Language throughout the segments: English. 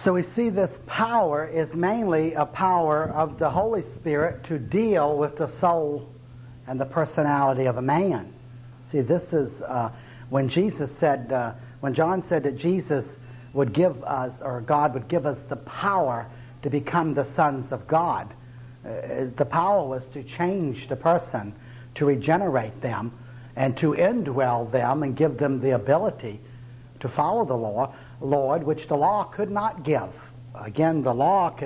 So we see this power is mainly a power of the Holy Spirit to deal with the soul and the personality of a man. See, this is when Jesus said, when John said that Jesus would give us, or God would give us the power to become the sons of God. The power was to change the person, to regenerate them, and to indwell them and give them the ability to follow the Lord, which the law could not give. Again, the law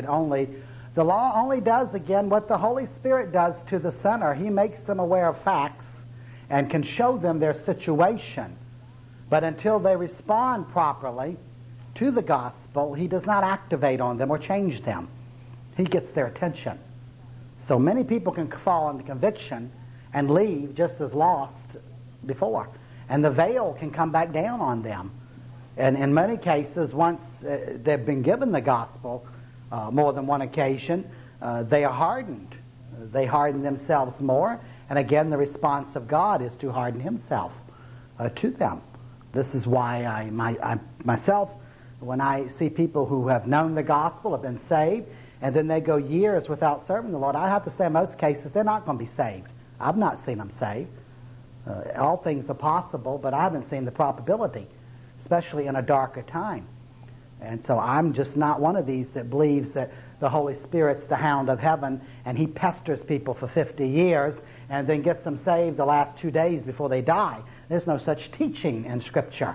only does, again, what the Holy Spirit does to the sinner. He makes them aware of facts and can show them their situation. But until they respond properly to the gospel, he does not activate on them or change them. He gets their attention. So many people can fall into conviction and leave just as lost before. And the veil can come back down on them. And in many cases, once they've been given the gospel, more than one occasion, they are hardened. They harden themselves more. And again, the response of God is to harden himself to them. This is why I myself, when I see people who have known the gospel, have been saved, and then they go years without serving the Lord, I have to say in most cases they're not going to be saved. I've not seen them saved. All things are possible, but I haven't seen the probability, especially in a darker time. And so I'm just not one of these that believes that the Holy Spirit's the hound of heaven and he pesters people for 50 years and then gets them saved the last 2 days before they die. There's no such teaching in Scripture.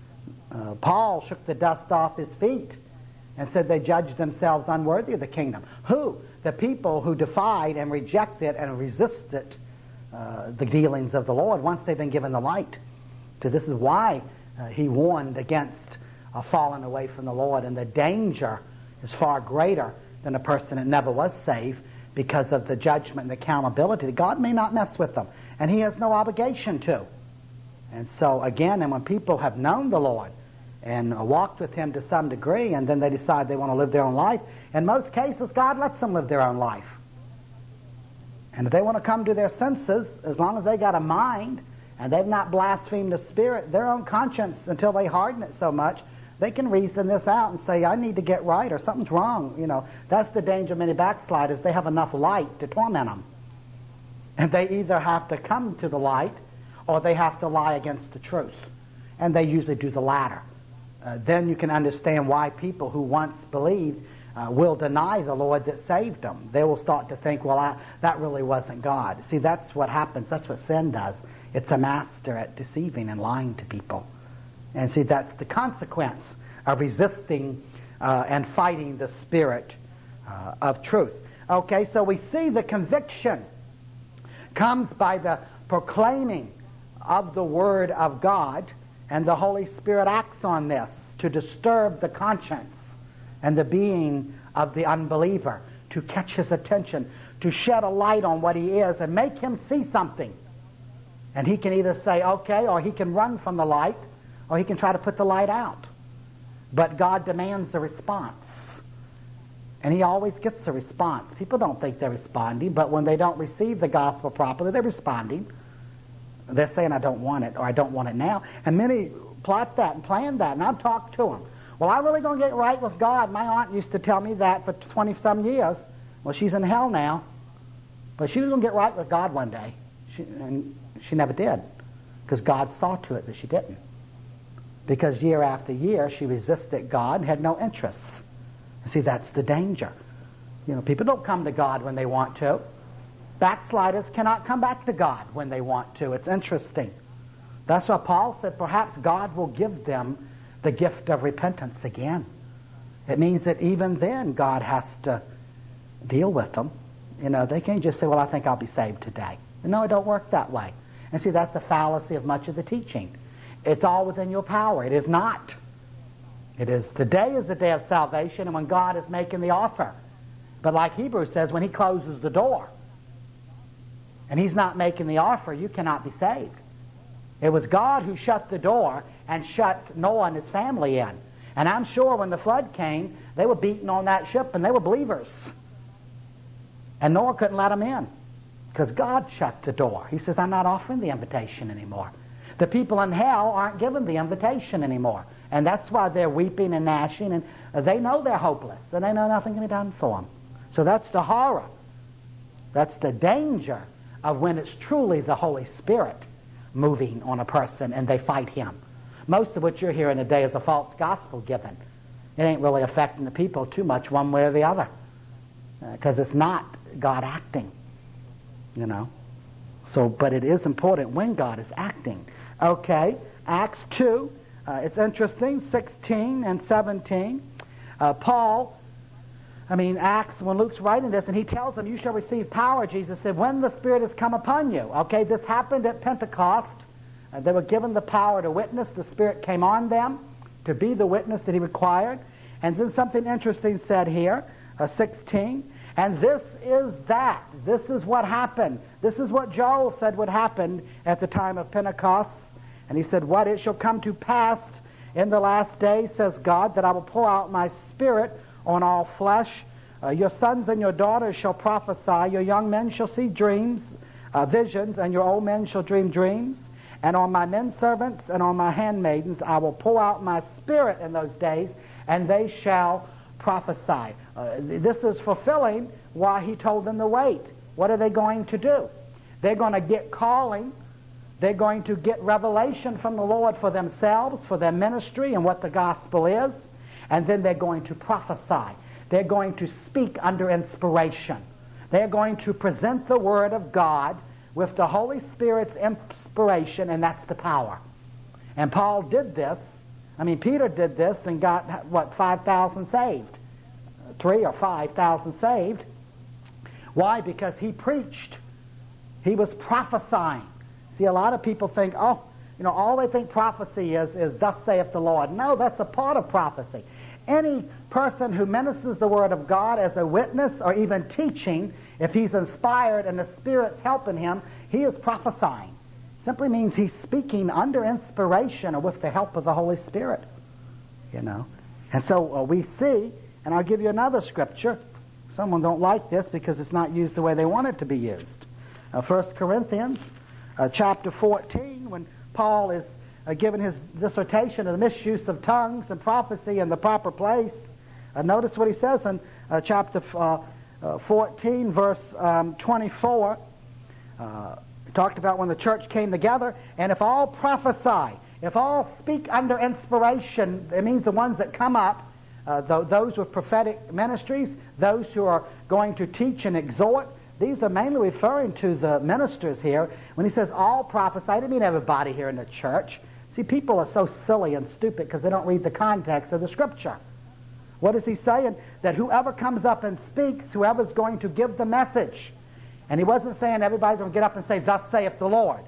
Paul shook the dust off his feet and said they judged themselves unworthy of the kingdom. Who? The people who defied and rejected and resisted the dealings of the Lord once they've been given the light. So this is why he warned against falling away from the Lord, and the danger is far greater than a person that never was saved because of the judgment and the accountability. God may not mess with them, and he has no obligation to. And so again, and when people have known the Lord and walked with him to some degree, and then they decide they want to live their own life, in most cases God lets them live their own life. And if they want to come to their senses, as long as they got a mind and they've not blasphemed the Spirit, their own conscience, until they harden it so much, they can reason this out and say, I need to get right, or something's wrong. You know, that's the danger of many backsliders. They have enough light to torment them. And they either have to come to the light or they have to lie against the truth. And they usually do the latter. Then you can understand why people who once believed will deny the Lord that saved them. They will start to think, well, that really wasn't God. See, that's what happens. That's what sin does. It's a master at deceiving and lying to people. And see, that's the consequence of resisting and fighting the Spirit of truth. Okay, so we see the conviction comes by the proclaiming of the Word of God, and the Holy Spirit acts on this to disturb the conscience and the being of the unbeliever, to catch his attention, to shed a light on what he is and make him see something. And he can either say, okay, or he can run from the light, or he can try to put the light out. But God demands a response. And he always gets a response. People don't think they're responding, but when they don't receive the gospel properly, they're responding. They're saying, I don't want it, or I don't want it now. And many plot that and plan that, and I've talked to them. Well, I'm really going to get right with God. My aunt used to tell me that for 20-some years. Well, she's in hell now. But she was going to get right with God one day. And she never did, because God saw to it that she didn't. Because year after year, she resisted God and had no interests. See, that's the danger. You know, people don't come to God when they want to. Backsliders cannot come back to God when they want to. It's interesting. That's why Paul said perhaps God will give them the gift of repentance again. It means that even then God has to deal with them. You know, they can't just say, well, I think I'll be saved today. No, it don't work that way. And see, that's the fallacy of much of the teaching. It's all within your power. It is not. It is, the day is the day of salvation, and when God is making the offer. But like Hebrews says, when he closes the door and he's not making the offer, you cannot be saved. It was God who shut the door and shut Noah and his family in. And I'm sure when the flood came, they were beating on that ship and they were believers. And Noah couldn't let them in because God shut the door. He says, I'm not offering the invitation anymore. The people in hell aren't given the invitation anymore. And that's why they're weeping and gnashing, and they know they're hopeless, and they know nothing can be done for them. So that's the horror. That's the danger of when it's truly the Holy Spirit moving on a person and they fight him. Most of what you're hearing today is a false gospel given. It ain't really affecting the people too much one way or the other, because it's not God acting, you know. So, but it is important when God is acting. Okay, Acts 2, it's interesting, 16 and 17. Acts, when Luke's writing this, and he tells them, you shall receive power, Jesus said, when the Spirit has come upon you. Okay, this happened at Pentecost. They were given the power to witness. The Spirit came on them to be the witness that he required. And then something interesting said here, 16, and this is that. This is what happened. This is what Joel said would happen at the time of Pentecost. And he said, what? It shall come to pass in the last days, says God, that I will pour out my Spirit on all flesh. Your sons and your daughters shall prophesy. Your young men shall see dreams, visions, and your old men shall dream dreams. And on my men servants and on my handmaidens I will pour out my Spirit in those days, and they shall prophesy. This is fulfilling why he told them to wait. What are they going to do? They're going to get calling. They're going to get revelation from the Lord for themselves, for their ministry and what the gospel is. And then they're going to prophesy. They're going to speak under inspiration. They're going to present the Word of God with the Holy Spirit's inspiration, and that's the power. And Paul did this. Peter did this and got, 5,000 saved? 3,000 or 5,000 saved. Why? Because he preached. He was prophesying. See, a lot of people think, all they think prophecy is thus saith the Lord. No, that's a part of prophecy. Any person who ministers the Word of God as a witness or even teaching, if he's inspired and the Spirit's helping him, he is prophesying. Simply means he's speaking under inspiration or with the help of the Holy Spirit, you know. And so we see, and I'll give you another scripture. Someone don't like this because it's not used the way they want it to be used. 1 Corinthians chapter 14, when Paul is given his dissertation of the misuse of tongues and prophecy in the proper place. Notice what he says in chapter 14, verse 24. He talked about when the church came together, and if all prophesy, if all speak under inspiration, it means the ones that come up, those with prophetic ministries, those who are going to teach and exhort. These are mainly referring to the ministers here. When he says all prophesy, I didn't mean everybody here in the church. See, people are so silly and stupid because they don't read the context of the Scripture. What is he saying? That whoever comes up and speaks, whoever's going to give the message. And he wasn't saying everybody's going to get up and say, thus saith the Lord.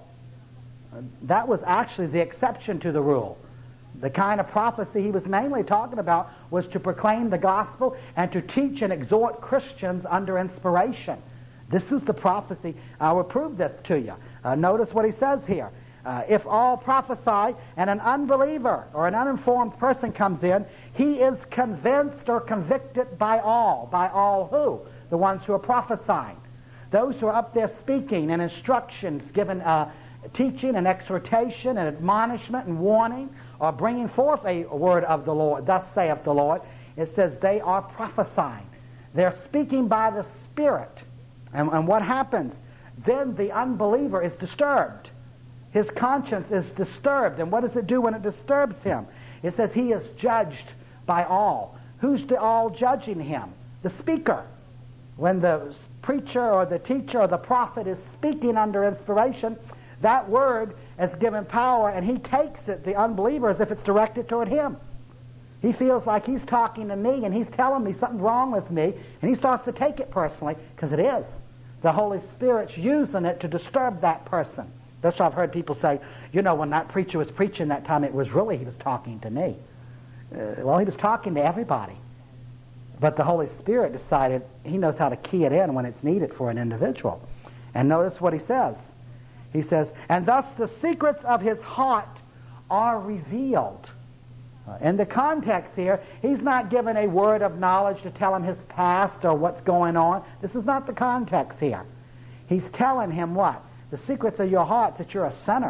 That was actually the exception to the rule. The kind of prophecy he was mainly talking about was to proclaim the gospel and to teach and exhort Christians under inspiration. This is the prophecy. I will prove this to you. Notice what he says here. If all prophesy and an unbeliever or an uninformed person comes in, he is convinced or convicted by all. By all who? The ones who are prophesying. Those who are up there speaking and instructions, given teaching and exhortation and admonishment and warning, or bringing forth a word of the Lord, thus saith the Lord. It says they are prophesying. They're speaking by the Spirit. And what happens? Then the unbeliever is disturbed. His conscience is disturbed. And what does it do when it disturbs him? It says he is judged by all. Who's the all judging him? The speaker. When the preacher or the teacher or the prophet is speaking under inspiration, that word is given power, and he takes it, the unbeliever, as if it's directed toward him. He feels like he's talking to me, and he's telling me something's wrong with me, and he starts to take it personally, because it is. The Holy Spirit's using it to disturb that person. That's why I've heard people say, when that preacher was preaching that time, it was really he was talking to me. Well, he was talking to everybody. But the Holy Spirit decided he knows how to key it in when it's needed for an individual. And notice what he says. He says, and thus the secrets of his heart are revealed. In the context here, he's not given a word of knowledge to tell him his past or what's going on. This is not the context here. He's telling him what? The secrets of your heart, that you're a sinner.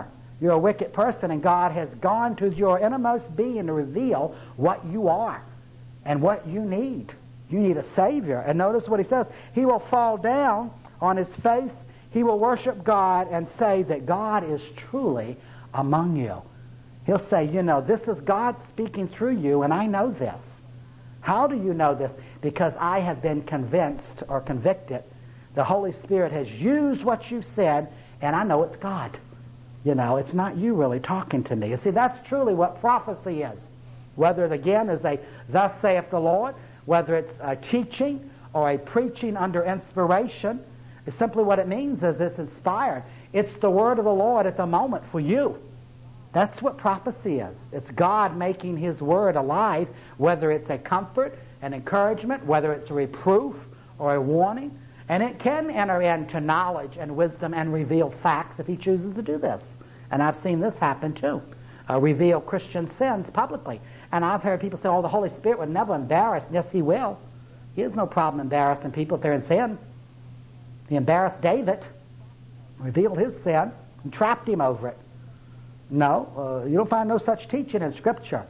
You're a wicked person, and God has gone to your innermost being to reveal what you are and what you need. You need a Savior. And notice what he says. He will fall down on his face. He will worship God and say that God is truly among you. He'll say, this is God speaking through you, and I know this. How do you know this? Because I have been convinced or convicted. The Holy Spirit has used what you said, and I know it's God. It's not you really talking to me. You see, that's truly what prophecy is. Whether it again is a thus saith the Lord, whether it's a teaching or a preaching under inspiration, it's simply what it means is it's inspired. It's the word of the Lord at the moment for you. That's what prophecy is. It's God making his word alive, whether it's a comfort, an encouragement, whether it's a reproof or a warning. And it can enter into knowledge and wisdom and reveal facts if he chooses to do this. And I've seen this happen too. Reveal Christian sins publicly. And I've heard people say, the Holy Spirit would never embarrass. Yes, he will. He has no problem embarrassing people if they're in sin. He embarrassed David, revealed his sin, and trapped him over it. No, you don't find no such teaching in Scripture.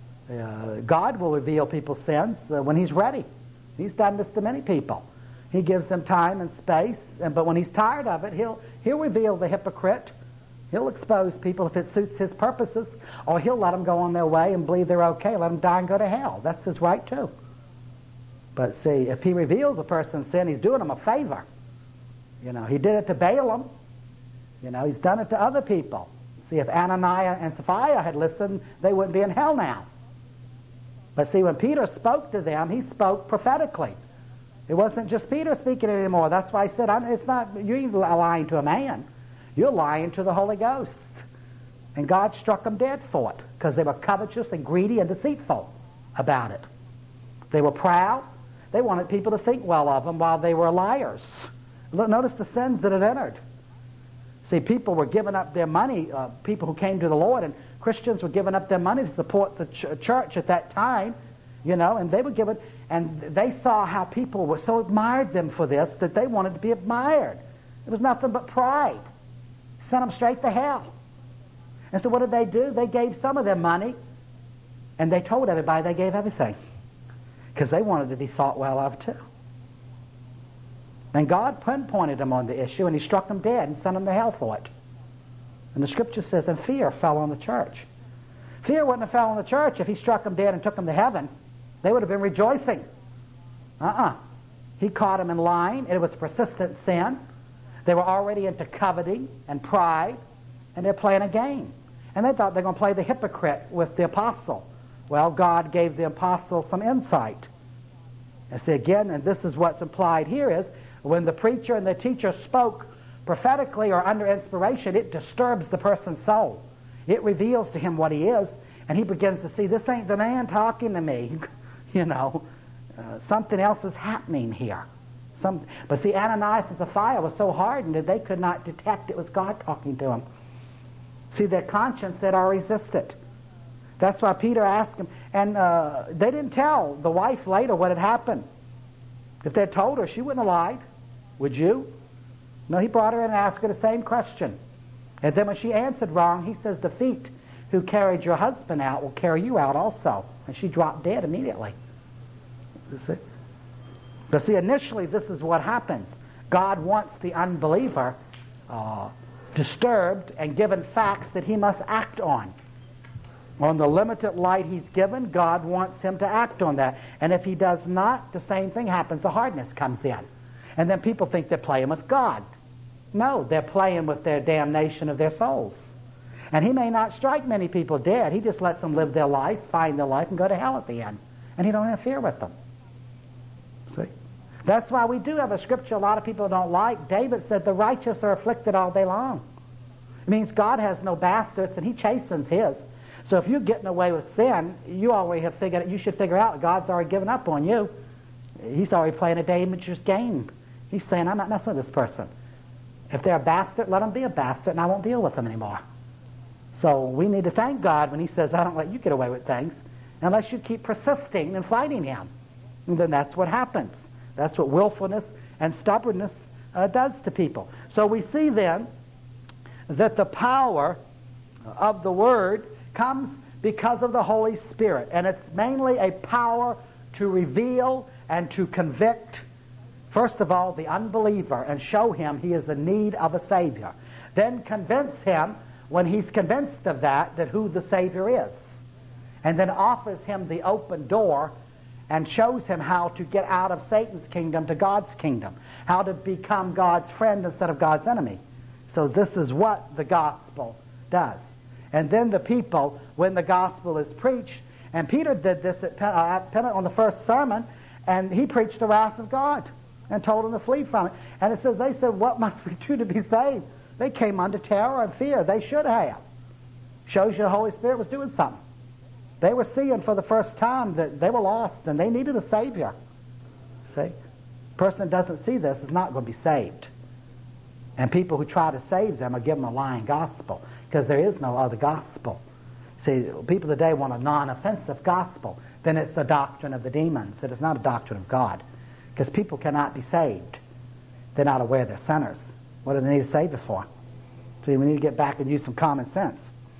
God will reveal people's sins when he's ready. He's done this to many people. He gives them time and space, but when he's tired of it, he'll reveal the hypocrite. He'll expose people if it suits his purposes, or he'll let them go on their way and believe they're okay, let them die and go to hell. That's his right too. But see, if he reveals a person's sin, he's doing them a favor. He did it to Balaam. He's done it to other people. See, if Ananias and Sapphira had listened, they wouldn't be in hell now. But see, when Peter spoke to them, he spoke prophetically. It wasn't just Peter speaking anymore. That's why I said, it's not, you ain't lying to a man. You're lying to the Holy Ghost. And God struck them dead for it, because they were covetous and greedy and deceitful about it. They were proud. They wanted people to think well of them while they were liars. Look, notice the sins that had entered. See, people were giving up their money, people who came to the Lord, and Christians were giving up their money to support the church at that time, and they were giving, and they saw how people were so admired them for this that they wanted to be admired. It was nothing but pride. Sent them straight to hell. And so what did they do? They gave some of their money, and they told everybody they gave everything, because they wanted to be thought well of too. And God pinpointed them on the issue, and he struck them dead and sent them to hell for it. And the Scripture says, and fear fell on the church. Fear wouldn't have fell on the church if he struck them dead and took them to heaven. They would have been rejoicing. He caught them in lying. It was persistent sin. They were already into coveting and pride, and they're playing a game. And they thought they're going to play the hypocrite with the apostle. Well, God gave the apostle some insight. And see, again, and this is what's implied here is, when the preacher and the teacher spoke prophetically or under inspiration, it disturbs the person's soul. It reveals to him what he is, and he begins to see, this ain't the man talking to me. Something else is happening here. But see, Ananias and Sapphira was so hardened that they could not detect it was God talking to them. See, their conscience that are resisted. That's why Peter asked him, and they didn't tell the wife later what had happened. If they'd told her, she wouldn't have lied. Would you? No, he brought her in and asked her the same question. And then when she answered wrong, he says, the feet who carried your husband out will carry you out also. And she dropped dead immediately. You see? But see, initially this is what happens. God wants the unbeliever disturbed and given facts that he must act on. On the limited light he's given, God wants him to act on that. And if he does not, the same thing happens. The hardness comes in. And then people think they're playing with God. No, they're playing with their damnation of their souls. And he may not strike many people dead. He just lets them live their life, find their life, and go to hell at the end. And he don't interfere with them. See? That's why we do have a scripture a lot of people don't like. David said, the righteous are afflicted all day long. It means God has no bastards, and he chastens his. So if you're getting away with sin, you already have figured. You should figure out God's already given up on you. He's already playing a dangerous game. He's saying, I'm not messing with this person. If they're a bastard, let them be a bastard, and I won't deal with them anymore. So we need to thank God when he says, I don't let you get away with things unless you keep persisting and fighting him. And then that's what happens. That's what willfulness and stubbornness does to people. So we see then that the power of the Word comes because of the Holy Spirit. And it's mainly a power to reveal and to convict, first of all, the unbeliever and show him he is in need of a Savior. Then convince him, when he's convinced of that who the Savior is. And then offers him the open door and shows him how to get out of Satan's kingdom to God's kingdom, how to become God's friend instead of God's enemy. So this is what the gospel does. And then the people, when the gospel is preached, and Peter did this on the first sermon, and he preached the wrath of God and told them to flee from it. And it says, they said, what must we do to be saved? They came under terror and fear. They should have. Shows you the Holy Spirit was doing something. They were seeing for the first time that they were lost and they needed a Savior. See? A person that doesn't see this is not going to be saved. And people who try to save them are given a lying gospel, because there is no other gospel. See, people today want a non-offensive gospel. Then it's the doctrine of the demons. It is not a doctrine of God, because people cannot be saved. They're not aware they're sinners. What do they need a Savior for? See, we need to get back and use some common sense.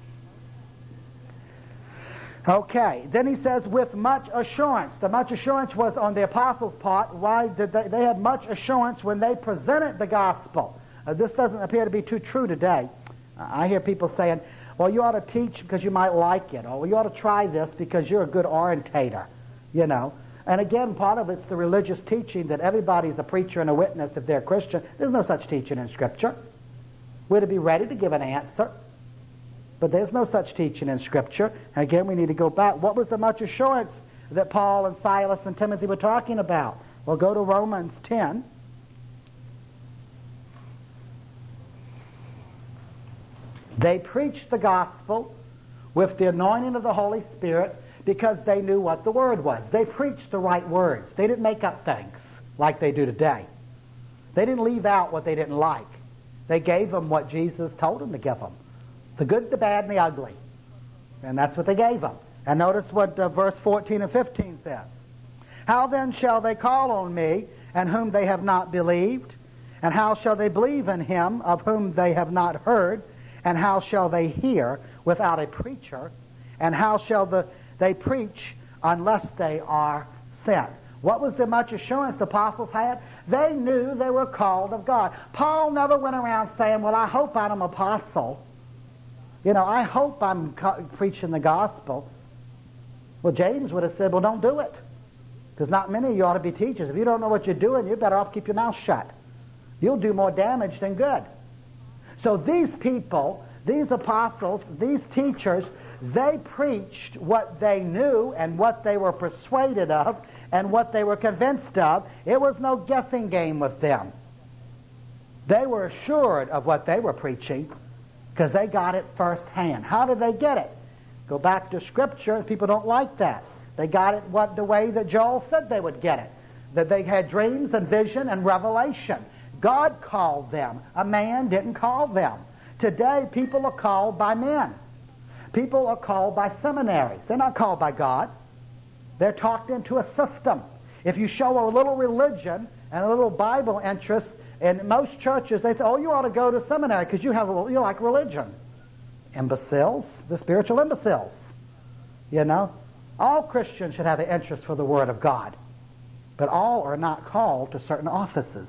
Okay, then he says, with much assurance. The much assurance was on the apostles' part. Why did they had much assurance when they presented the gospel? This doesn't appear to be too true today. I hear people saying, well, you ought to teach because you might like it, or you ought to try this because you're a good orientator, you know. And again, part of it's the religious teaching that everybody's a preacher and a witness if they're a Christian. There's no such teaching in Scripture. We're to be ready to give an answer. But there's no such teaching in Scripture. And again, we need to go back. What was the much assurance that Paul and Silas and Timothy were talking about? Well, go to Romans 10. They preached the gospel with the anointing of the Holy Spirit because they knew what the Word was. They preached the right words. They didn't make up things like they do today. They didn't leave out what they didn't like. They gave them what Jesus told them to give them. The good, the bad, and the ugly. And that's what they gave them. And notice what verse 14 and 15 says. How then shall they call on me, and whom they have not believed? And how shall they believe in him, of whom they have not heard? And how shall they hear without a preacher? And how shall they preach unless they are sent? What was the much assurance the apostles had? They knew they were called of God. Paul never went around saying, well, I hope I'm an apostle. You know, I hope I'm preaching the gospel. Well, James would have said, well, don't do it. Because not many of you ought to be teachers. If you don't know what you're doing, you're better off keep your mouth shut. You'll do more damage than good. So these people, these apostles, these teachers, they preached what they knew and what they were persuaded of and what they were convinced of. It was no guessing game with them. They were assured of what they were preaching because they got it firsthand. How did they get it? Go back to Scripture. People don't like that. They got it the way that Joel said they would get it. That they had dreams and vision and revelation. God called them. A man didn't call them. Today, people are called by men. People are called by seminaries. They're not called by God. They're talked into a system. If you show a little religion and a little Bible interest, in most churches, they say, oh, you ought to go to seminary because you like religion. Imbeciles. They're spiritual imbeciles. You know? All Christians should have an interest for the Word of God. But all are not called to certain offices.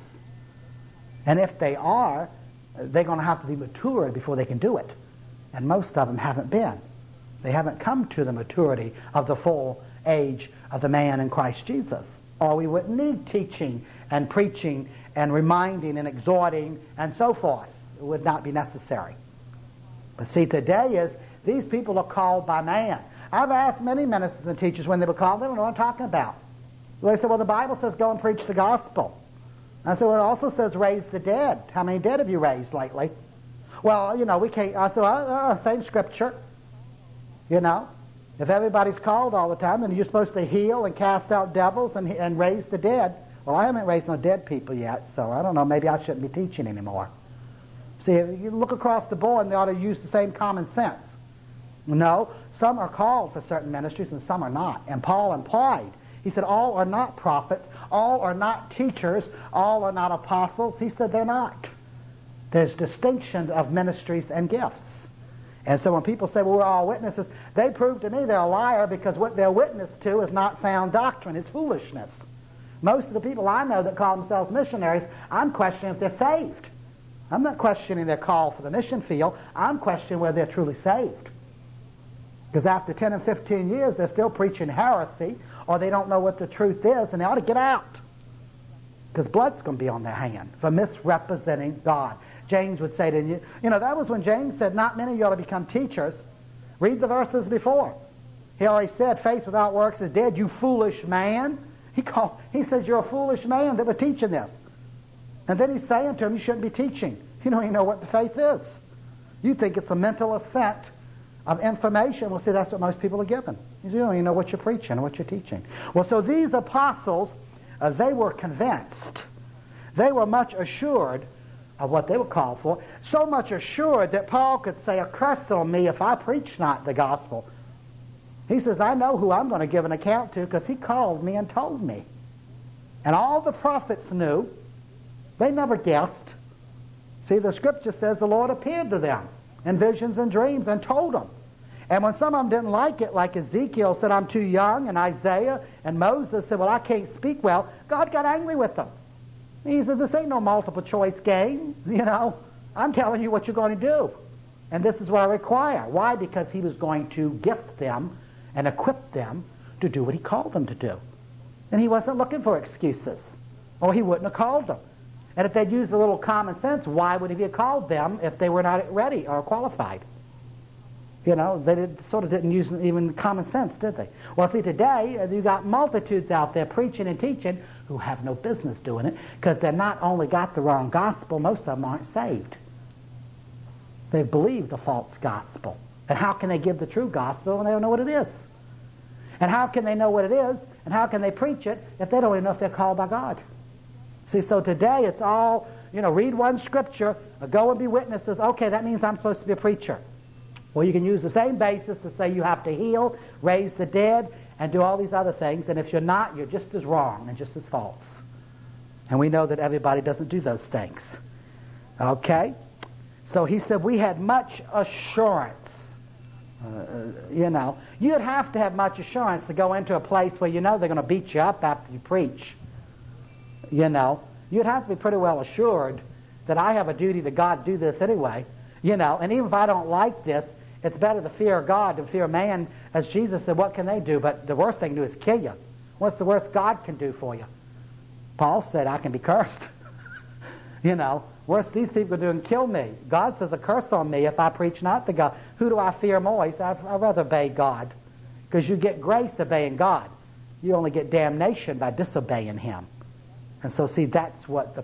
And if they are, they're going to have to be matured before they can do it. And most of them haven't been. They haven't come to the maturity of the full age of the man in Christ Jesus. Or we wouldn't need teaching and preaching and reminding and exhorting and so forth. It would not be necessary. But see, today is, these people are called by man. I've asked many ministers and teachers when they were called, they don't know what I'm talking about. They said, well, the Bible says go and preach the gospel. I said, well, it also says raise the dead. How many dead have you raised lately? Well, you know, we can't. I said, same Scripture. You know, if everybody's called all the time, then you're supposed to heal and cast out devils and raise the dead. Well, I haven't raised no dead people yet, so I don't know. Maybe I shouldn't be teaching anymore. See, you look across the board and they ought to use the same common sense. No, some are called for certain ministries and some are not. And Paul implied, he said, all are not prophets, all are not teachers, all are not apostles. He said they're not. There's distinction of ministries and gifts. And so when people say, well, we're all witnesses, they prove to me they're a liar, because what they're witness to is not sound doctrine. It's foolishness. Most of the people I know that call themselves missionaries, I'm questioning if they're saved. I'm not questioning their call for the mission field. I'm questioning whether they're truly saved. Because after 10 and 15 years, they're still preaching heresy, or they don't know what the truth is, and they ought to get out. Because blood's going to be on their hand for misrepresenting God. James would say to you, that was when James said, not many of you ought to become teachers. Read the verses before. He already said, faith without works is dead, you foolish man. He says, you're a foolish man that was teaching this. And then he's saying to him, you shouldn't be teaching. You don't even know what the faith is. You think it's a mental assent of information. Well, see, that's what most people are given. You don't even know what you're preaching or what you're teaching. Well, so these apostles, they were convinced. They were much assured of what they were called for. So much assured that Paul could say, a curse on me if I preach not the gospel. He says, I know who I'm going to give an account to, because he called me and told me. And all the prophets knew. They never guessed. See, the scripture says the Lord appeared to them in visions and dreams and told them. And when some of them didn't like it, like Ezekiel said, I'm too young, and Isaiah and Moses said, well, I can't speak well, God got angry with them. He said, this ain't no multiple choice game, I'm telling you what you're going to do. And this is what I require. Why? Because he was going to gift them and equip them to do what he called them to do. And he wasn't looking for excuses, or he wouldn't have called them. And if they'd used a little common sense, why would he have called them if they were not ready or qualified? They didn't use even common sense, did they? Well, see, today, you got multitudes out there preaching and teaching who have no business doing it, because they've not only got the wrong gospel, most of them aren't saved. They've believed the false gospel. And how can they give the true gospel when they don't know what it is? And how can they know what it is, and how can they preach it if they don't even know if they're called by God? See, so today it's all, read one scripture, go and be witnesses. Okay, that means I'm supposed to be a preacher. Well, you can use the same basis to say you have to heal, raise the dead, and do all these other things. And if you're not, you're just as wrong and just as false. And we know that everybody doesn't do those things. Okay? So he said we had much assurance. You'd have to have much assurance to go into a place where they're going to beat you up after you preach. You'd have to be pretty well assured that I have a duty to God to do this anyway. And even if I don't like this, it's better to fear God than fear man. As Jesus said, what can they do? But the worst they can do is kill you. What's the worst God can do for you? Paul said, I can be cursed. Worst these people are doing, kill me. God says a curse on me if I preach not to God. Who do I fear more? He said, I'd rather obey God. Because you get grace obeying God. You only get damnation by disobeying him. And so, see, that's what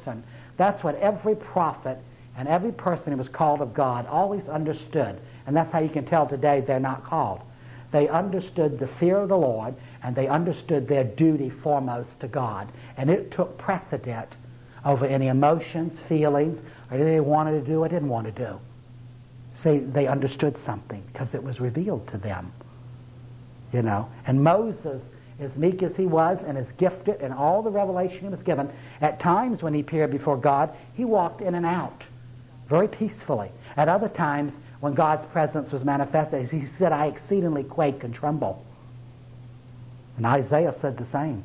every prophet and every person who was called of God always understood. And that's how you can tell today they're not called. They understood the fear of the Lord, and they understood their duty foremost to God. And it took precedent over any emotions, feelings, or anything they wanted to do or didn't want to do. See, they understood something because it was revealed to them. And Moses, as meek as he was and as gifted in all the revelation he was given, at times when he appeared before God, he walked in and out very peacefully. At other times, when God's presence was manifested, he said, I exceedingly quake and tremble. And Isaiah said the same,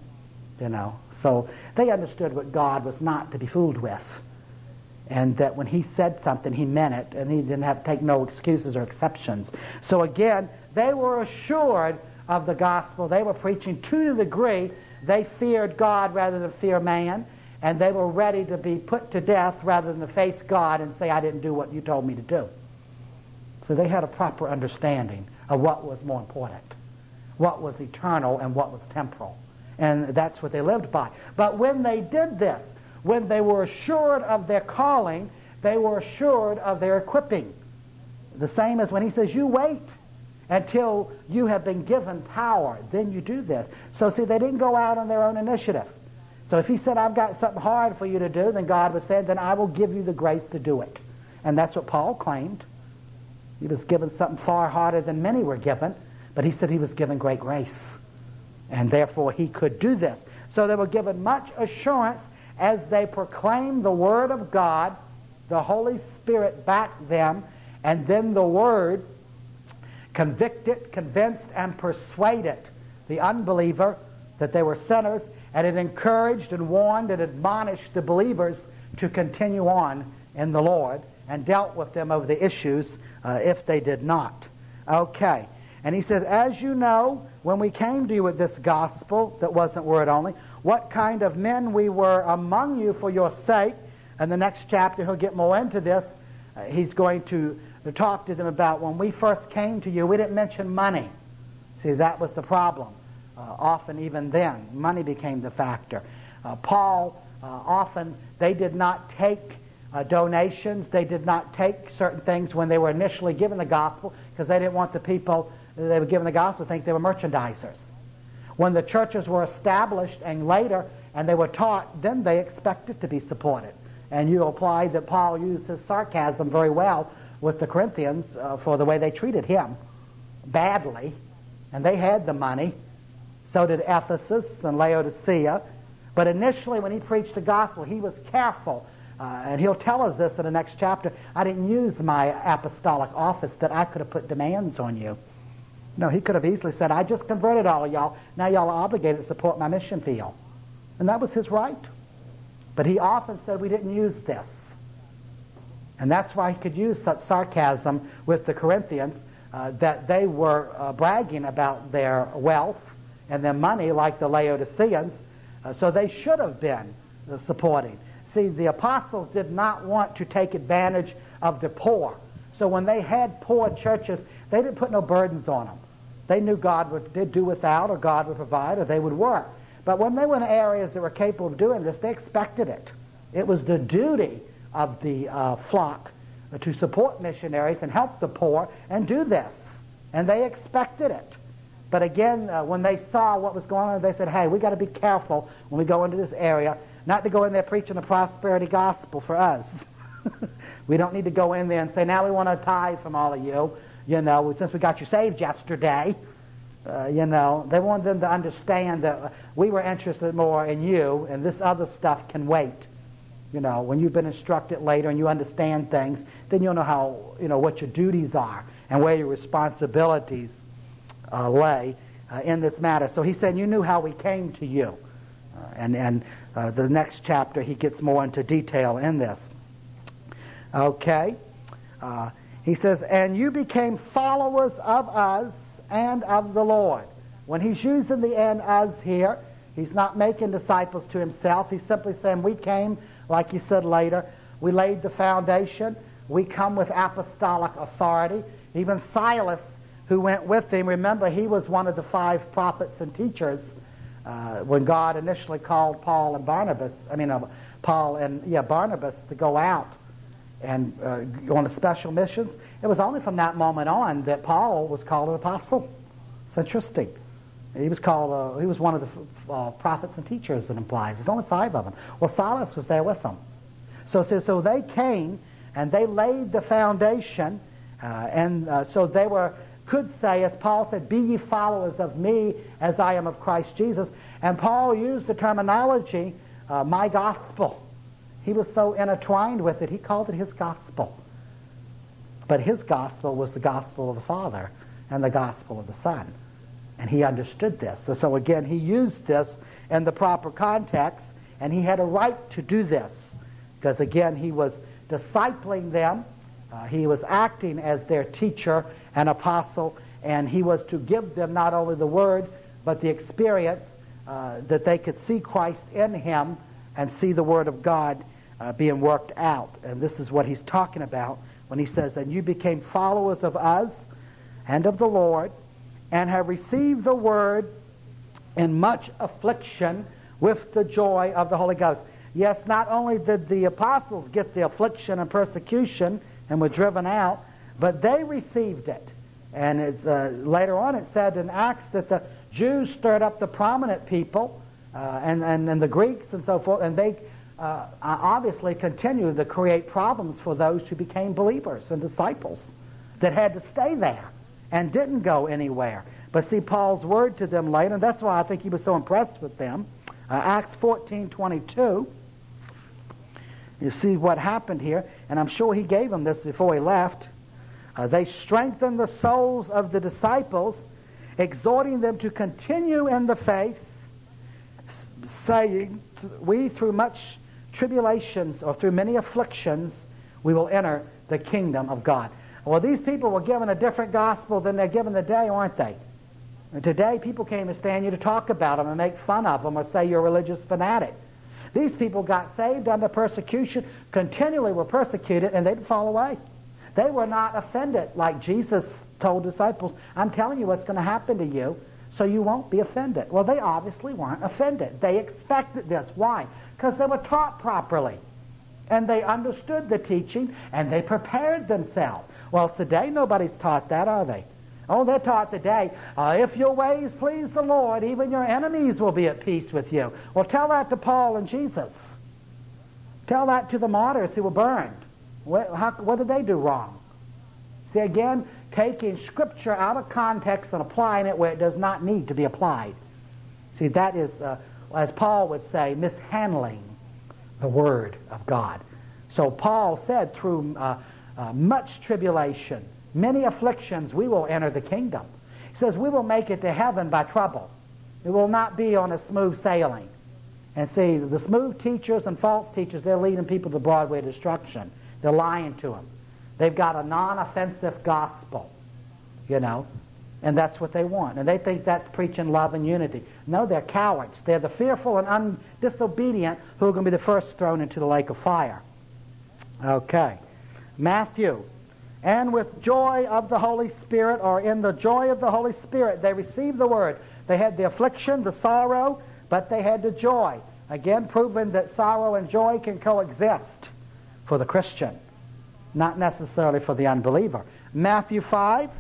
So they understood what God was not to be fooled with. And that when he said something, he meant it, and he didn't have to take no excuses or exceptions. So again, they were assured of the gospel. They were preaching to the degree they feared God rather than fear man, and they were ready to be put to death rather than to face God and say, I didn't do what you told me to do. So they had a proper understanding of what was more important, what was eternal and what was temporal. And that's what they lived by. But when they did this, when they were assured of their calling, they were assured of their equipping. The same as when he says, you wait until you have been given power, then you do this. So see, they didn't go out on their own initiative. So if he said, I've got something hard for you to do, then God was saying, then I will give you the grace to do it. And that's what Paul claimed. He was given something far harder than many were given, but he said he was given great grace. And therefore he could do this. So they were given much assurance as they proclaimed the Word of God. The Holy Spirit backed them, And then the Word convicted, convinced, and persuaded the unbeliever that they were sinners, and it encouraged and warned and admonished the believers to continue on in the Lord, and dealt with them over the issues if they did not. Okay. And he says, as you know, when we came to you with this gospel that wasn't word only, what kind of men we were among you for your sake. And the next chapter, he'll get more into this. He's going to talk to them about when we first came to you, we didn't mention money. See, that was the problem. Often even then, money became the factor. Paul, often, they did not take donations. They did not take certain things when they were initially given the gospel, because they didn't want the people they were given the gospel to think they were merchandisers. When the churches were established and later, and they were taught, then they expected to be supported. And you apply that Paul used his sarcasm very well with the Corinthians for the way they treated him badly. And they had the money. So did Ephesus and Laodicea. But initially when he preached the gospel, he was careful. And he'll tell us this in the next chapter. I didn't use my apostolic office that I could have put demands on you. No, he could have easily said, I just converted all of y'all. Now y'all are obligated to support my mission field. And that was his right. But he often said we didn't use this. And that's why he could use such sarcasm with the Corinthians, that they were bragging about their wealth and their money like the Laodiceans. So they should have been supporting. See, the apostles did not want to take advantage of the poor. So when they had poor churches, they didn't put no burdens on them. They knew God did do without, or God would provide, or they would work. But when they were in areas that were capable of doing this, they expected it. It was the duty of the flock to support missionaries and help the poor and do this. And they expected it. But again, when they saw what was going on, they said, hey, we got to be careful when we go into this area, not to go in there preaching the prosperity gospel for us. We don't need to go in there and say, now we want to tithe from all of you. You know, since we got you saved yesterday, you know, they wanted them to understand that we were interested more in you, and this other stuff can wait. You know, when you've been instructed later and you understand things, then you'll know how, you know, what your duties are and where your responsibilities lay in this matter. So he said, you knew how we came to you. And the next chapter, he gets more into detail in this. Okay. He says, and you became followers of us and of the Lord. When he's using the and us here, he's not making disciples to himself. He's simply saying, we came, like he said later, we laid the foundation. We come with apostolic authority. Even Silas, who went with him, remember, he was one of the 5 prophets and teachers when God initially called Barnabas to go out and go on to special missions. It was only from that moment on that Paul was called an apostle. It's interesting. He was called, he was one of the prophets and teachers, it implies. There's only 5 of them. Well, Silas was there with them. So they came and they laid the foundation, so they could say, as Paul said, be ye followers of me as I am of Christ Jesus. And Paul used the terminology, my gospel. He was so intertwined with it, he called it his gospel. But his gospel was the gospel of the Father and the gospel of the Son. And he understood this. So again, he used this in the proper context, and he had a right to do this. Because again, he was discipling them. He was acting as their teacher and apostle, and he was to give them not only the word, but the experience that they could see Christ in him and see the word of God being worked out. And this is what he's talking about when he says, and you became followers of us and of the Lord, and have received the word in much affliction with the joy of the Holy Ghost. Yes, not only did the apostles get the affliction and persecution and were driven out, but they received it. And it's, later on it said in Acts that the Jews stirred up the prominent people and the Greeks and so forth, and they obviously continued to create problems for those who became believers and disciples that had to stay there and didn't go anywhere. But see Paul's word to them later, and that's why I think he was so impressed with them. Acts 14:22. You see what happened here, and I'm sure he gave them this before he left. They strengthened the souls of the disciples, exhorting them to continue in the faith, saying, we through much tribulations or through many afflictions, we will enter the kingdom of God. Well, these people were given a different gospel than they're given today, aren't they? And today, people came to stand you to talk about them and make fun of them or say you're a religious fanatic. These people got saved under persecution, continually were persecuted, and they didn't fall away. They were not offended like Jesus told disciples, I'm telling you what's going to happen to you, so you won't be offended. Well, they obviously weren't offended. They expected this. Why? Because they were taught properly. And they understood the teaching, and they prepared themselves. Well, today nobody's taught that, are they? Oh, they're taught today, if your ways please the Lord, even your enemies will be at peace with you. Well, tell that to Paul and Jesus. Tell that to the martyrs who were burned. What did they do wrong? See, again, taking Scripture out of context and applying it where it does not need to be applied. See, that is, as Paul would say, mishandling the Word of God. So Paul said, through much tribulation, many afflictions, we will enter the kingdom. He says, we will make it to heaven by trouble. It will not be on a smooth sailing. And see, the smooth teachers and false teachers, they're leading people to Broadway destruction. They're lying to them. They've got a non-offensive gospel, and that's what they want. And they think that's preaching love and unity. No, they're cowards. They're the fearful and disobedient who are going to be the first thrown into the lake of fire. Okay. Matthew. And with joy of the Holy Spirit, or in the joy of the Holy Spirit, they received the word. They had the affliction, the sorrow, but they had the joy. Again, proving that sorrow and joy can coexist for the Christian, not necessarily for the unbeliever. Matthew 5.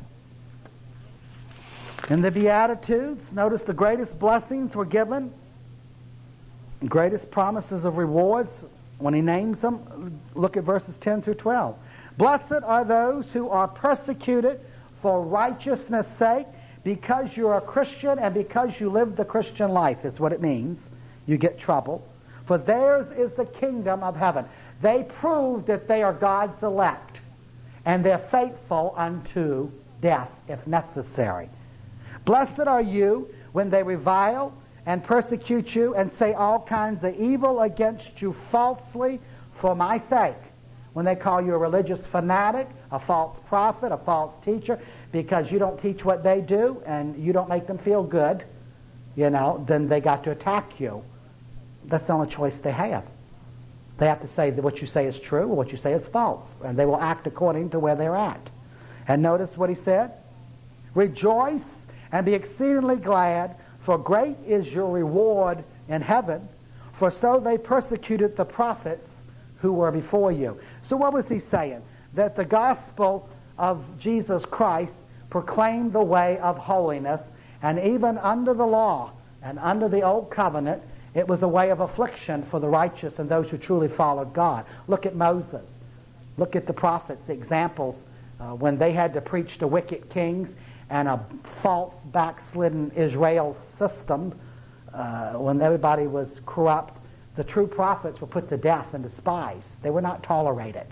In the Beatitudes, notice the greatest blessings were given, greatest promises of rewards when he names them. Look at verses 10 through 12. Blessed are those who are persecuted for righteousness' sake, because you're a Christian and because you live the Christian life, is what it means. You get trouble. For theirs is the kingdom of heaven. They prove that they are God's elect, and they're faithful unto death, if necessary. Blessed are you when they revile and persecute you and say all kinds of evil against you falsely for my sake. When they call you a religious fanatic, a false prophet, a false teacher, because you don't teach what they do and you don't make them feel good, then they got to attack you. That's the only choice they have. They have to say that what you say is true or what you say is false, and they will act according to where they're at. And notice what he said. Rejoice and be exceedingly glad, for great is your reward in heaven, for so they persecuted the prophets who were before you. So what was he saying? That the gospel of Jesus Christ proclaimed the way of holiness, and even under the law and under the old covenant, it was a way of affliction for the righteous and those who truly followed God. Look at Moses. Look at the prophets, the examples when they had to preach to wicked kings and a false backslidden Israel system, when everybody was corrupt. The true prophets were put to death and despised. They were not tolerated,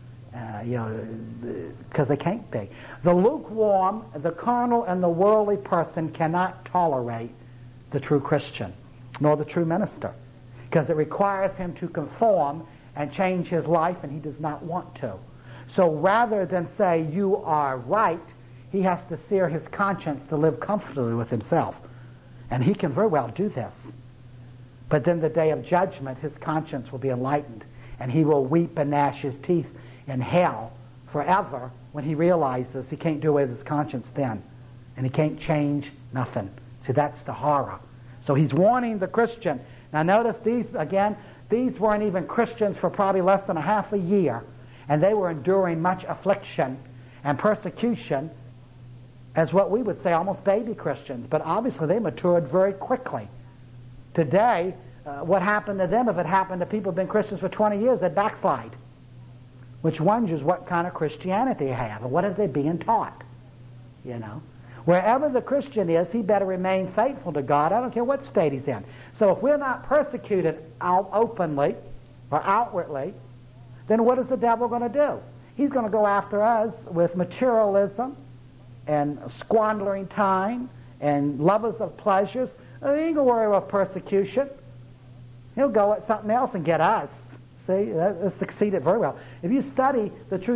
because they can't be. The lukewarm, the carnal, and the worldly person cannot tolerate the true Christian, nor the true minister, because it requires him to conform and change his life, and he does not want to. So rather than say, you are right, he has to sear his conscience to live comfortably with himself. And he can very well do this. But then the day of judgment, his conscience will be enlightened, and he will weep and gnash his teeth in hell forever when he realizes he can't do away with his conscience then, and he can't change nothing. See, that's the horror. So he's warning the Christian. Now notice these weren't even Christians for probably less than a half a year, and they were enduring much affliction and persecution as what we would say almost baby Christians, but obviously they matured very quickly. Today, what happened to them, if it happened to people who have been Christians for 20 years, they'd backslide. Which wonders what kind of Christianity they have, and what are they being taught? Wherever the Christian is, he better remain faithful to God. I don't care what state he's in. So if we're not persecuted out openly or outwardly, then what is the devil going to do? He's going to go after us with materialism and squandering time and lovers of pleasures. He ain't going to worry about persecution. He'll go at something else and get us. See, that succeeded very well. If you study the true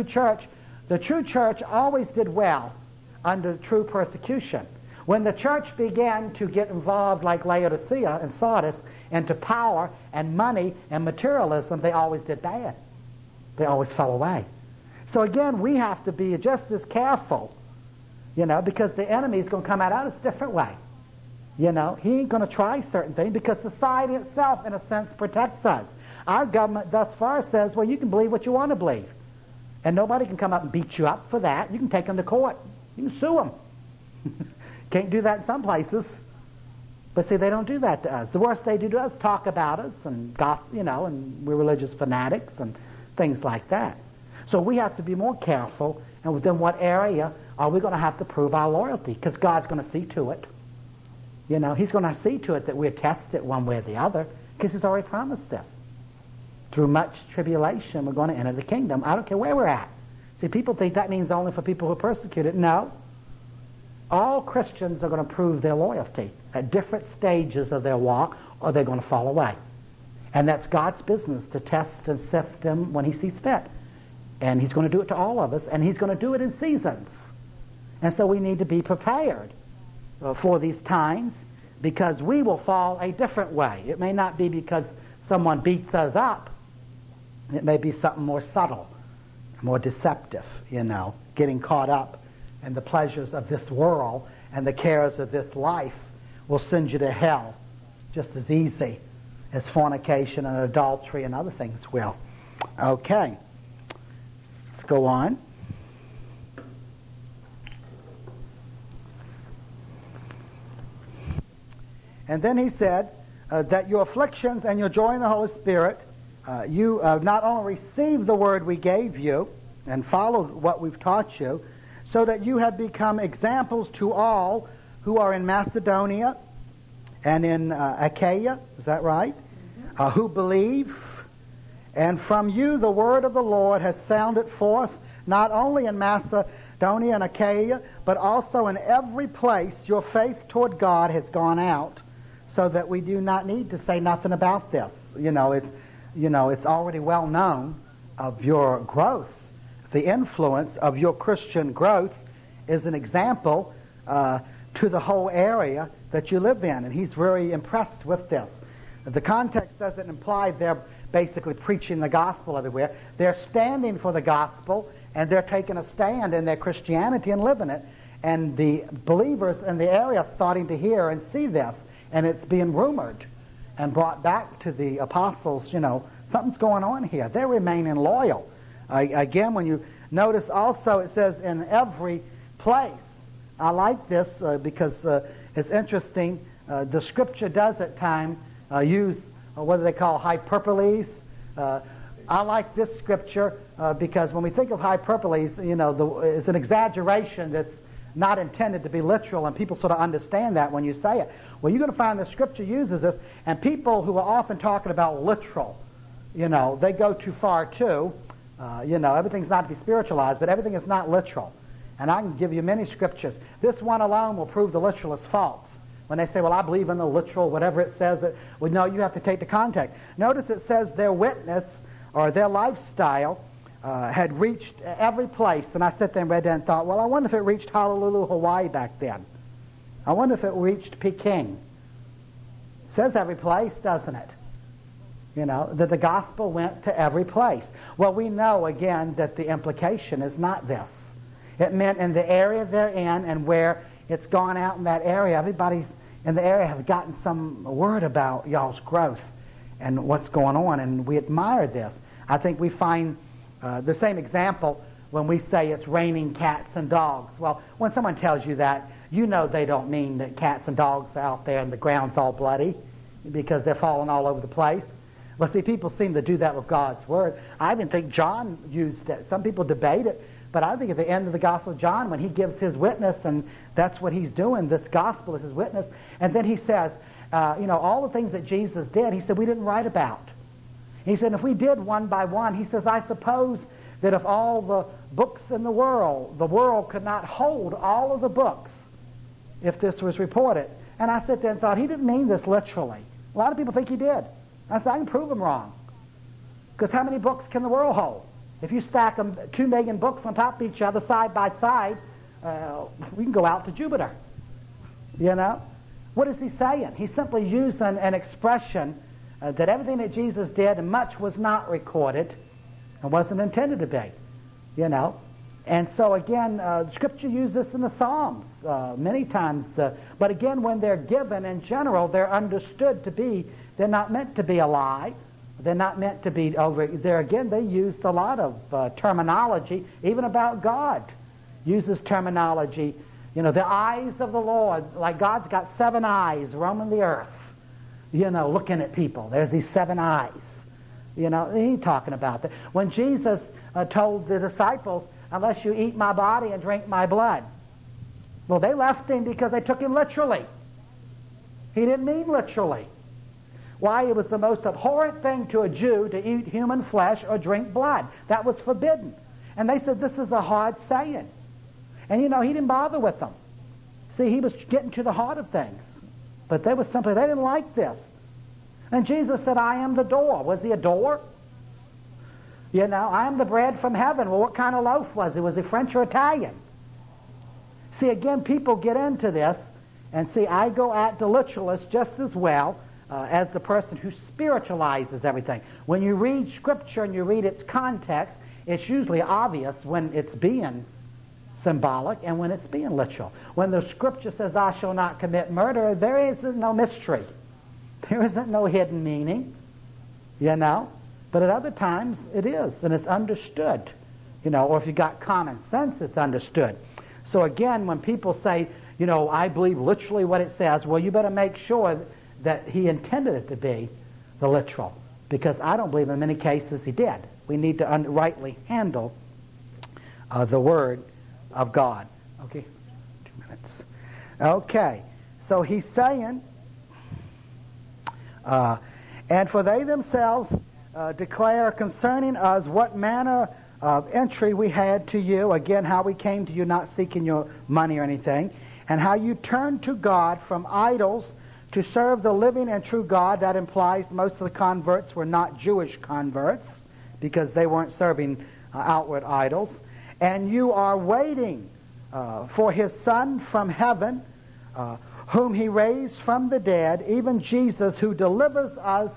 church always did well under true persecution. When the church began to get involved, like Laodicea and Sardis, into power and money and materialism, they always did bad. They always fell away. So again, we have to be just as careful, because the enemy is going to come at us a different way. He ain't going to try certain things because society itself, in a sense, protects us. Our government thus far says, well, you can believe what you want to believe. And nobody can come up and beat you up for that. You can take them to court. You can sue them. Can't do that in some places. But see, they don't do that to us. The worst they do to us is talk about us and gossip, and we're religious fanatics and things like that. So we have to be more careful, and within what area are we going to have to prove our loyalty? Because God's going to see to it. He's going to see to it that we're tested one way or the other, because He's already promised this. Through much tribulation, we're going to enter the kingdom. I don't care where we're at. See, people think that means only for people who are persecuted. No. All Christians are going to prove their loyalty at different stages of their walk, or they're going to fall away. And that's God's business to test and sift them when He sees fit. And He's going to do it to all of us, and He's going to do it in seasons. And so we need to be prepared for these times, because we will fall a different way. It may not be because someone beats us up. It may be something more subtle, more deceptive, getting caught up in the pleasures of this world and the cares of this life will send you to hell just as easy as fornication and adultery and other things will. Okay. Let's go on. And then he said that your afflictions and your joy in the Holy Spirit, you not only received the word we gave you and followed what we've taught you, so that you have become examples to all who are in Macedonia and in Achaia, is that right? Who believe. And from you the word of the Lord has sounded forth, not only in Macedonia and Achaia, but also in every place your faith toward God has gone out, so that we do not need to say nothing about this. It's already well known of your growth. The influence of your Christian growth is an example to the whole area that you live in, and he's very impressed with this. The context doesn't imply they're basically preaching the gospel everywhere. They're standing for the gospel, and they're taking a stand in their Christianity and living it. And the believers in the area are starting to hear and see this, and it's being rumored and brought back to the apostles. Something's going on here. They're remaining loyal. Again, when you notice also it says in every place. I like this because it's interesting. The Scripture does at times use what do they call hyperboles. I like this Scripture because when we think of hyperboles, it's an exaggeration that's not intended to be literal, and people sort of understand that when you say it. Well, you're going to find the Scripture uses this, and people who are often talking about literal, they go too far too. Everything's not to be spiritualized, but everything is not literal. And I can give you many scriptures. This one alone will prove the literal is false. When they say, well, I believe in the literal, whatever it says, well, no, you have to take the context. Notice it says their witness or their lifestyle had reached every place. And I sat there and read that and thought, well, I wonder if it reached Honolulu, Hawaii back then. I wonder if it reached Peking. It says every place, doesn't it? That the gospel went to every place. Well, we know, again, that the implication is not this. It meant in the area they're in and where it's gone out in that area, everybody in the area has gotten some word about y'all's growth and what's going on, and we admire this. I think we find the same example when we say it's raining cats and dogs. Well, when someone tells you that, they don't mean that cats and dogs are out there and the ground's all bloody because they're falling all over the place. Well, see, people seem to do that with God's Word. I even think John used it. Some people debate it, but I think at the end of the Gospel of John, when he gives his witness, and that's what he's doing, this Gospel is his witness, and then he says, all the things that Jesus did, he said, we didn't write about. He said, if we did one by one, he says, I suppose that if all the books in the world could not hold all of the books if this was reported. And I sat there and thought, he didn't mean this literally. A lot of people think he did. I said, I can prove him wrong. Because how many books can the world hold? If you stack them, 2 million books on top of each other, side by side, we can go out to Jupiter. You know? What is he saying? He's simply using an expression that everything that Jesus did, and much was not recorded and wasn't intended to be. You know? And so again, Scripture uses this in the Psalms many times. But again, when they're given in general, they're understood to be, they're not meant to be a lie. They're not meant to be over. There again, they used a lot of terminology, even about God. Uses terminology, you know, the eyes of the Lord, like God's got 7 eyes roaming the earth, you know, looking at people. There's these 7 eyes. You know, he's talking about that. When Jesus told the disciples, unless you eat my body and drink my blood. Well, they left him because they took him literally. He didn't mean literally. Why? It was the most abhorrent thing to a Jew to eat human flesh or drink blood. That was forbidden. And they said, this is a hard saying. And you know, he didn't bother with them. See, he was getting to the heart of things. But they didn't like this. And Jesus said, I am the door. Was he a door? You know, I am the bread from heaven. Well, what kind of loaf was he? Was he French or Italian? See, again, people get into this, and see, I go at the literalist just as well as the person who spiritualizes everything. When you read Scripture and you read its context, it's usually obvious when it's being symbolic and when it's being literal. When the Scripture says, "Thou shalt not commit murder," there isn't no mystery. There isn't no hidden meaning, you know. But at other times, it is, and it's understood. You know, or if you got common sense, it's understood. So again, when people say, you know, I believe literally what it says, well, you better make sure that he intended it to be the literal. Because I don't believe in many cases he did. We need to rightly handle the Word of God. Okay, 2 minutes. Okay, so he's saying, and for they themselves declare concerning us what manner of entry we had to you, again, how we came to you not seeking your money or anything, and how you turned to God from idols to serve the living and true God. That implies most of the converts were not Jewish converts because they weren't serving outward idols. And you are waiting for his Son from heaven, whom he raised from the dead, even Jesus, who delivers us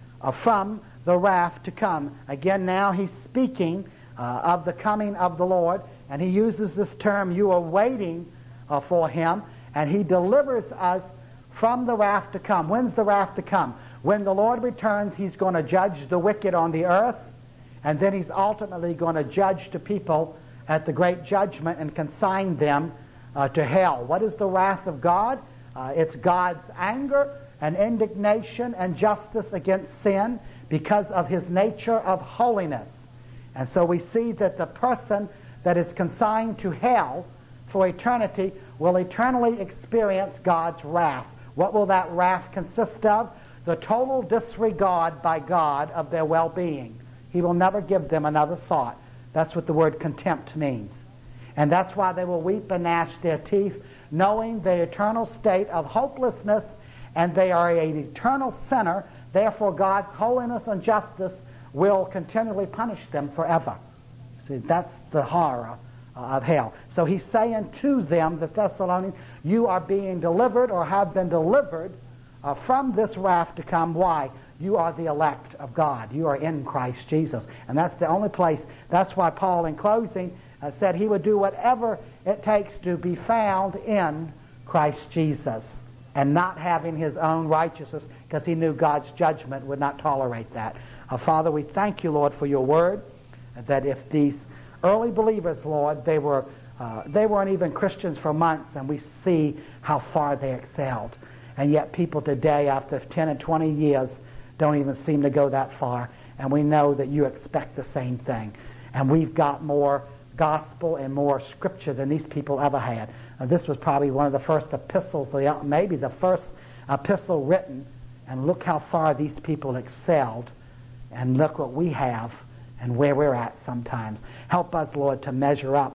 from the wrath to come. Again, now he's speaking of the coming of the Lord, and he uses this term, you are waiting for him, and he delivers us from the wrath to come. When's the wrath to come? When the Lord returns, he's going to judge the wicked on the earth, and then he's ultimately going to judge the people at the great judgment and consign them to hell. What is the wrath of God? It's God's anger and indignation and justice against sin because of his nature of holiness. And so we see that the person that is consigned to hell for eternity will eternally experience God's wrath. What will that wrath consist of? The total disregard by God of their well-being. He will never give them another thought. That's what the word contempt means. And that's why they will weep and gnash their teeth, knowing the eternal state of hopelessness, and they are an eternal sinner. Therefore, God's holiness and justice will continually punish them forever. See, that's the horror of hell. So he's saying to them, the Thessalonians, you are being delivered or have been delivered from this wrath to come. Why? You are the elect of God. You are in Christ Jesus. And that's the only place. That's why Paul, in closing, said he would do whatever it takes to be found in Christ Jesus and not having his own righteousness, because he knew God's judgment would not tolerate that. Father, we thank you, Lord, for your word, that if these early believers, Lord, they weren't even Christians for months, and we see how far they excelled. And yet people today, after 10 and 20 years, don't even seem to go that far. And we know that you expect the same thing. And we've got more gospel and more scripture than these people ever had. This was probably one of the first epistles, maybe the first epistle written. And look how far these people excelled. And look what we have and where we're at sometimes. Help us, Lord, to measure up